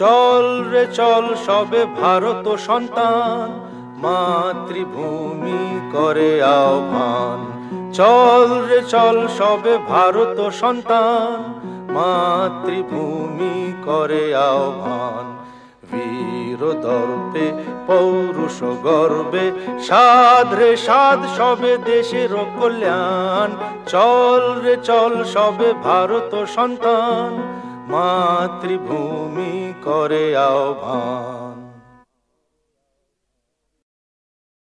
চল রে চল সবে ভারত সন্তান, মাতৃভূমি করে আহ্বান। চল রে চল সবে ভারত সন্তান, মাতৃভূমি করে আহ্বান। বীর দর্পে পৌরুষ গর্বে সাধ রে সাধ সবে দেশের কল্যাণ। চল রে চল সবে ভারত সন্তান, মাতৃভূমি করে আহ্বান।